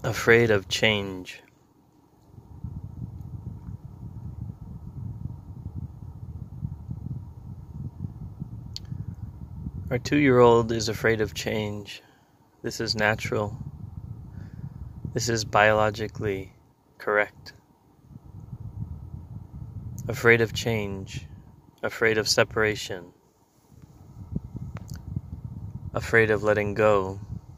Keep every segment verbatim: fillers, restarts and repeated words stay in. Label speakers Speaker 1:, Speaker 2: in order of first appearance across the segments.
Speaker 1: Afraid of change. Our two-year-old is afraid of change. This is natural. This is biologically correct. Afraid of change. Afraid of separation. Afraid of letting go.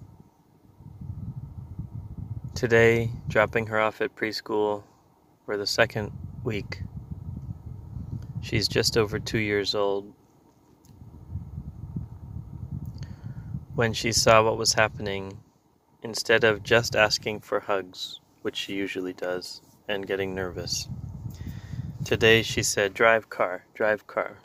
Speaker 1: Today, dropping her off at preschool for the second week. She's just over two years old. When she saw what was happening, instead of just asking for hugs, which she usually does, and getting nervous, today she said, "Drive car, drive car."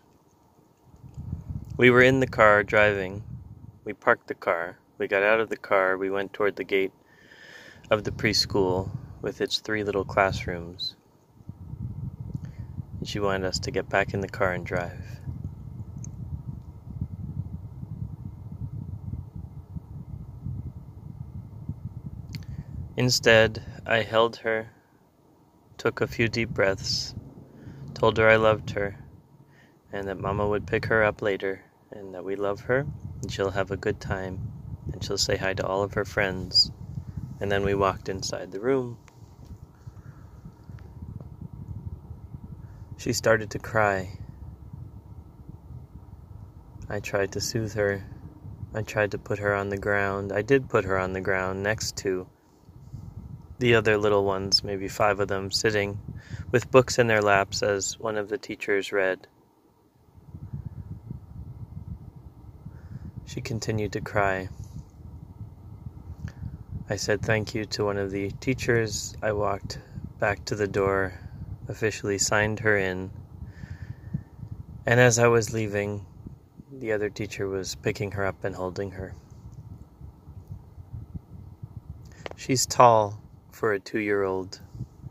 Speaker 1: We were in the car driving. We parked the car. We got out of the car. We went toward the gate of the preschool with its three little classrooms. She wanted us to get back in the car and drive. Instead, I held her, took a few deep breaths, told her I loved her, and that Mama would pick her up later, and that we love her, and she'll have a good time, and she'll say hi to all of her friends. And then we walked inside the room. She started to cry. I tried to soothe her. I tried to put her on the ground. I did put her on the ground next to the other little ones, maybe five of them, sitting with books in their laps as one of the teachers read. She continued to cry. I said thank you to one of the teachers. I walked back to the door, officially signed her in, and as I was leaving, the other teacher was picking her up and holding her. She's tall for a two-year-old.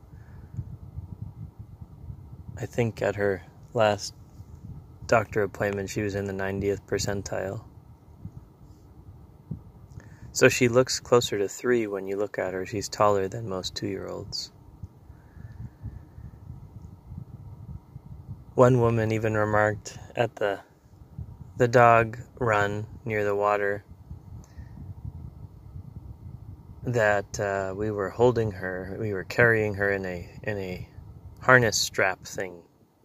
Speaker 1: I think at her last doctor appointment she was in the ninetieth percentile. So she looks closer to three when you look at her. She's taller than most two-year-olds. One woman even remarked at the the dog run near the water that uh, we were holding her, we were carrying her in a in a harness strap thing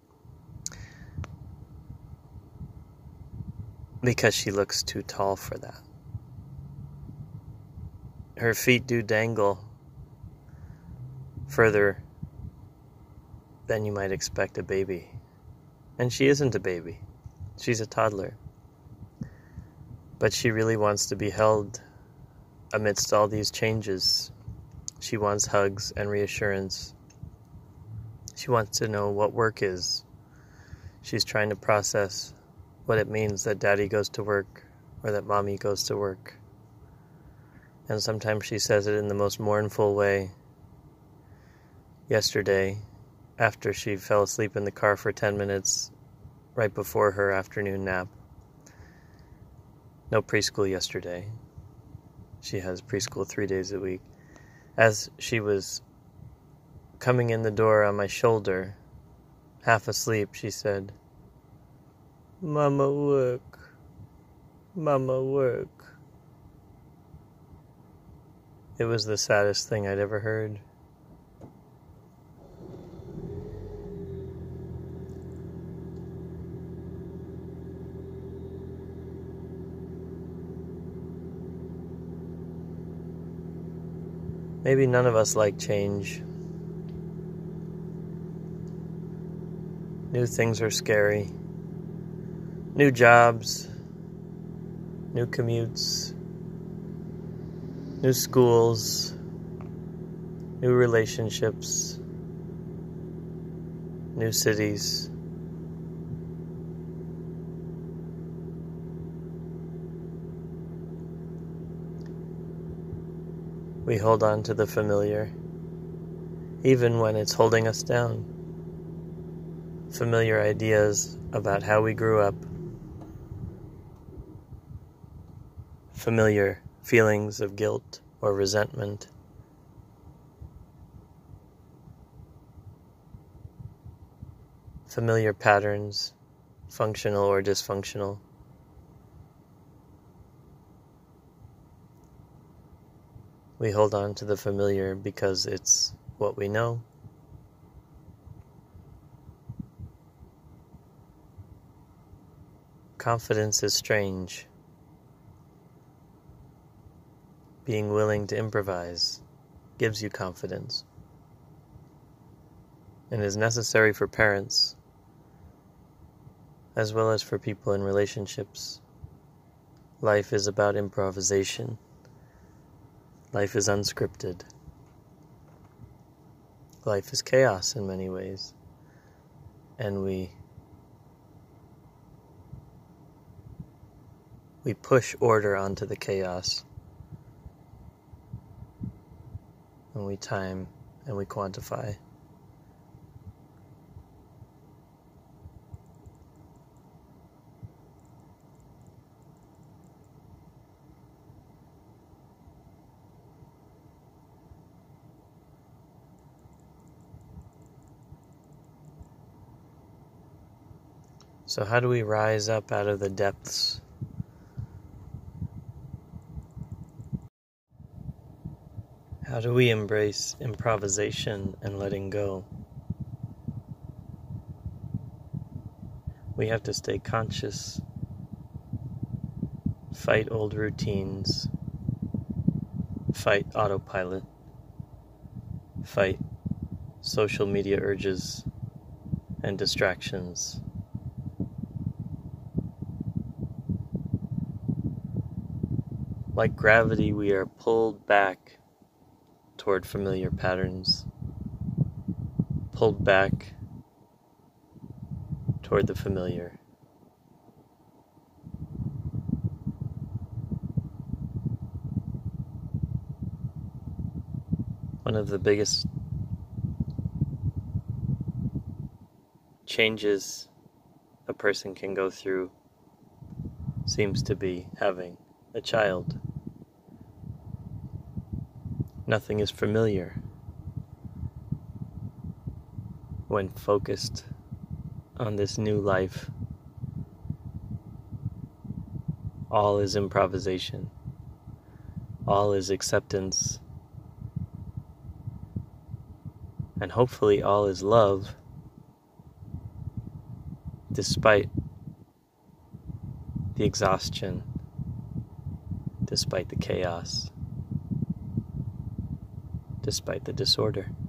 Speaker 1: because she looks too tall for that. Her feet do dangle further than you might expect a baby. And she isn't a baby. She's a toddler. But she really wants to be held amidst all these changes. She wants hugs and reassurance. She wants to know what work is. She's trying to process what it means that daddy goes to work or that mommy goes to work. And sometimes she says it in the most mournful way. Yesterday, after she fell asleep in the car for ten minutes, right before her afternoon nap. No preschool yesterday. She has preschool three days a week. As she was coming in the door on my shoulder, half asleep, she said, "Mama work. Mama work." It was the saddest thing I'd ever heard. Maybe none of us like change. New things are scary. New jobs, new commutes, new schools, new relationships, new cities. We hold on to the familiar, even when it's holding us down. Familiar ideas about how we grew up. Familiar feelings of guilt or resentment familiar patterns, functional or dysfunctional. We hold on to the familiar because it's what we know. Confidence is strange. Being willing to improvise gives you confidence and is necessary for parents as well as for people in relationships. Life is about improvisation. Life is unscripted. Life is chaos in many ways. And we we push order onto the chaos. And we time and we quantify. So how do we rise up out of the depths? How do we embrace improvisation and letting go? We have to stay conscious, fight old routines, fight autopilot, fight social media urges and distractions. Like gravity, we are pulled back toward familiar patterns, pulled back toward the familiar. One of the biggest changes a person can go through seems to be having a child. Nothing is familiar when focused on this new life. All is improvisation. All is acceptance. And hopefully all is love, despite the exhaustion, despite the chaos, despite the disorder.